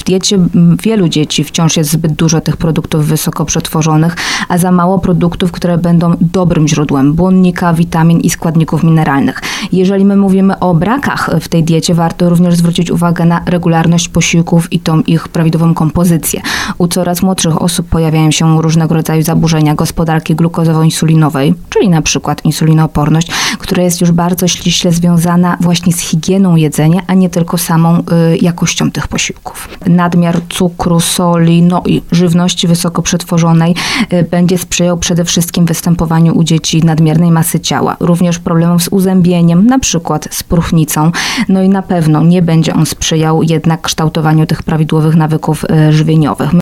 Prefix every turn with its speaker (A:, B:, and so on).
A: diecie wielu dzieci wciąż jest zbyt dużo tych produktów wysoko przetworzonych, a za mało produktów, które będą dobrym źródłem błonnika, witamin i składników mineralnych. Jeżeli my mówimy o brakach w tej diecie, warto również zwrócić uwagę na regularność posiłków i tą ich prawidłową kompozycję. U coraz młodszych osób pojawiają się różnego rodzaju zaburzenia gospodarki glukozowo-insulinowej, czyli na przykład insulinooporność, która jest już bardzo ściśle związana właśnie z higieną jedzenia, a nie tylko samą jakością tych posiłków. Nadmiar cukru, soli, i żywności wysoko przetworzonej będzie sprzyjał przede wszystkim występowaniu u dzieci nadmiernej masy ciała, również problemom z uzębieniem, na przykład z próchnicą, i na pewno nie będzie on sprzyjał jednak kształtowaniu tych prawidłowych nawyków żywieniowych.